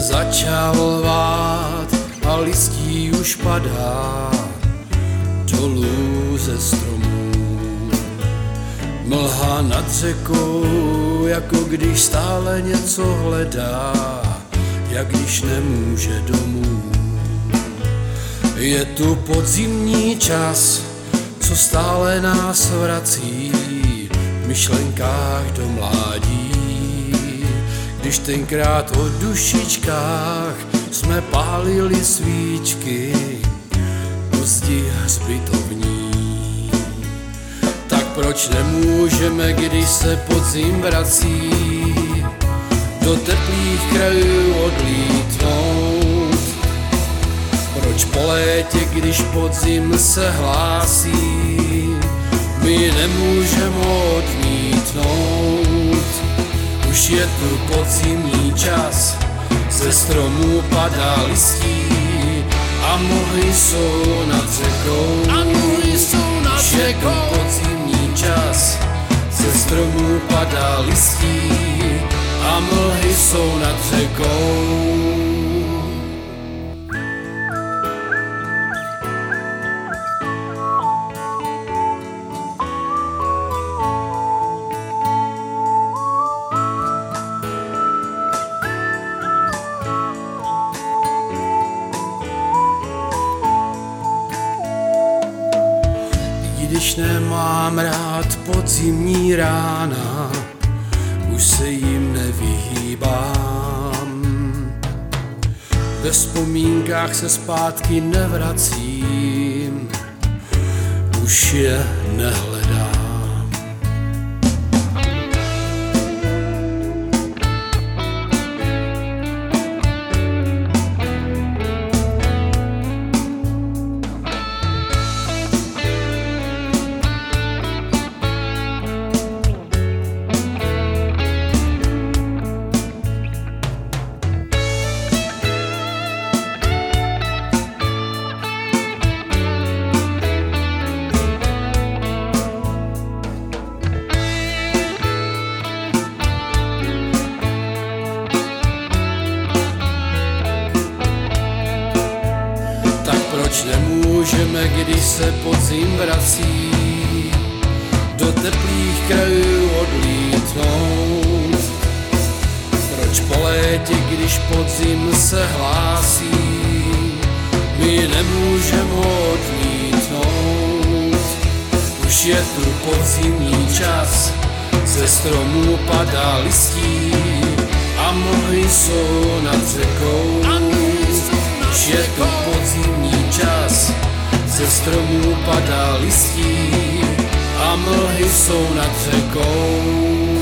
začal vát a listí už padá dolů ze stromů. Mlha nad řekou, jako když stále něco hledá, jak když nemůže domů. Je tu podzimní čas, co stále nás vrací v myšlenkách do mládí. Když tenkrát o dušičkách jsme pálili svíčky do zdi hřbitovní. Tak proč nemůžeme, když se podzim vrací, do teplých krajů odlítnout? Proč po létě, když podzim se hlásí, my nemůžeme odmítnout? Už je tu podzimní čas, ze stromů padá listí a mlhy jsou nad řekou. Už je tu podzimní čas, ze stromů padá listí a mlhy jsou nad řekou. Když nemám rád podzimní rána, už se jim nevyhýbám. Ve vzpomínkách se zpátky nevracím, už je nehledám. Proč nemůžeme, když se podzim vrací, do teplých krajů odlítnout? Proč po létě, když podzim se hlásí, my nemůžeme odmítnout? Už je tu podzimní čas, ze stromů padá listí a mlhy jsou nad řekou. Už je tu podzimní čas, ze stromů padá listí a mlhy jsou nad řekou.